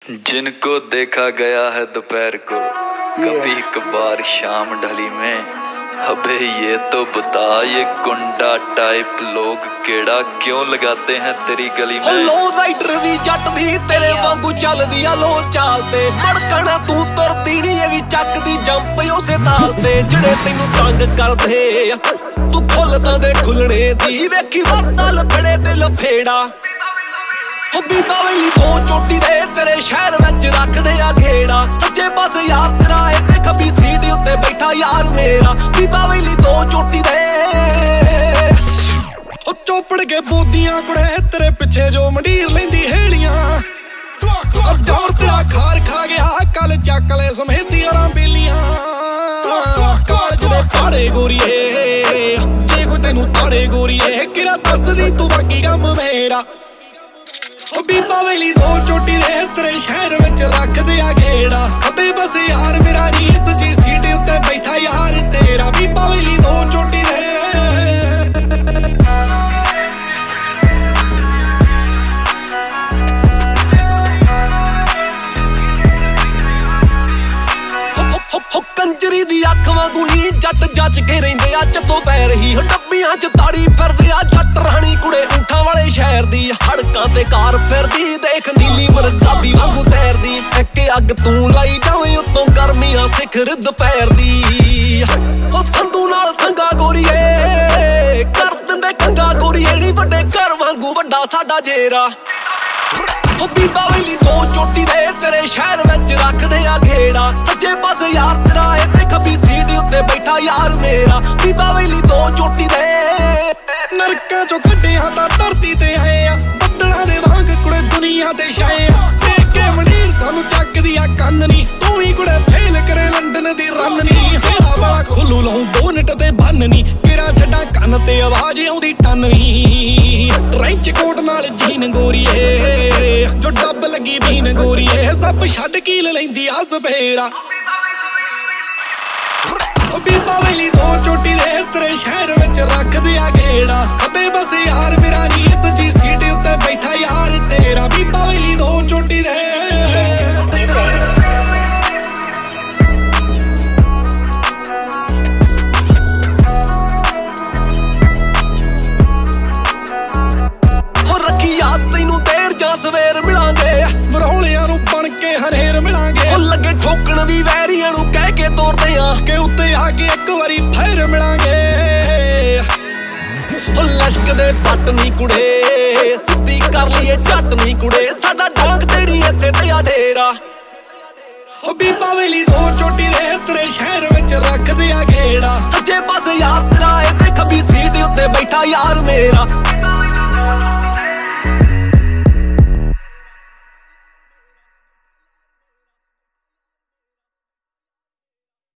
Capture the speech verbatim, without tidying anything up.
जिनको देखा गया है दोपहर को कभी कभार शाम ढली में। अबे ये तो बता ये गुंडा टाइप लोग केड़ा क्यों लगाते हैं तेरी गली में। लो राइडर भी जट दी तेरे वांगू चलदी आ लो चालते मड़कना तू तुरदी नी ये भी चकदी जंप उसे तालते ਜਿਹੜੇ ਤੈਨੂੰ ਤੰਗ ਕਰਦੇ तू खुलदा दे खुलने दी वेखी वरतल बड़े ते लफेड़ा हो बीबा वेली तो चोटी दे तेरे शहर विच रखदे आ घेड़ा सच्चे पास यार तेरा ए ते खबी सीट उत्ते बैठा यार मेरा बीबा वेली तो चोटी दे ओ चोपड़ के बोदियां कुड़े तेरे पिछे जो मंडीर लेंदी हेलियां अब दौर तेरा खार खा गया कल चक ले समेतियां रां बेलियां कालज दे फाड़े गोरीए जे कोई तेनू ताड़े गोरीए किरा दसदी तू बाकी कम मेरा ओ बीबा वेली दो चोटी दे तेरे शहर विच रखदे आ घेड़ा खब्बे बस यार मेरा नी सच्ची सीट उत्ते बैठा यार तेरा बीबा वेली दो चोटी दे कंजरी दी अख वांगू नी जट जच के रहिंदे आ चतो पै रही डब्बियां च ताड़ी फिरदे आ जट राणी कुड़े ऊंठां वाले शहर दी सड़कां ते कार फिरदी देख नीली मरकाबी वांगू तैरदी इक अग तू लाई जावे उत्तों गर्मियां सिखर दोपहर दी ओ संधू नाल संगा गोरीए कर दिंदे कंगा गोरीए नी वड्डे घर वांगू वड्डा साडा जेरा ओ बीबा वेली दो चोटी दे तेरे शहर विच रखदे आ घेड़ा सच्चे पास यार तेरा ए ते खबी सीट उत्ते बैठा यार मेरा बीबा वेली दो चोटी दे नरकां चों कड्डियां तां धरती ते आए आ बद्दलां दे वांग कुड़े दुनिया ते छाए आ देख के मंडीर सानू चकदी आ कंन नी तू ही कुड़े फेल करे लंडन दी रन नी हेड़ा वाला खुल्लू लाऊं दो निट ते बन नी किरा छड्डा कंन ते आवाज आउंदी टन नी ट्रेंच कोट नाल जीन गोरीए जो डब लगी बीन गोरीए सब छड्ड कील लैंदी आ सफेरा ओ बीबा वेली दो चोटी दे तेरे शहर विच रखदे आ घेड़ा खब्बे बस यार मेरा नी सच्ची सीट उत्ते बैठा यार तेरा बीबा वेली दो चोटी दे सवेर मिलांगे मरौलियां नू बन के हनेर मिलांगे ओ लगे ठोकण भी वैरियां नू कह के तोड़दे आ कि उत्ते आके एक वारी फिर मिलांगे ओ लश्क दे पट नी कुड़े सिद्धी कर लईए झट नी कुड़े साडा डांग तेड़ी ऐसे ते आ डेरा ओ बीबा वेली दो चोटी दे तेरे शहर विच रखदे आ घेड़ा सच्चे पास यार तेरा ए ते खबी सीट उत्ते बैठा यार मेरा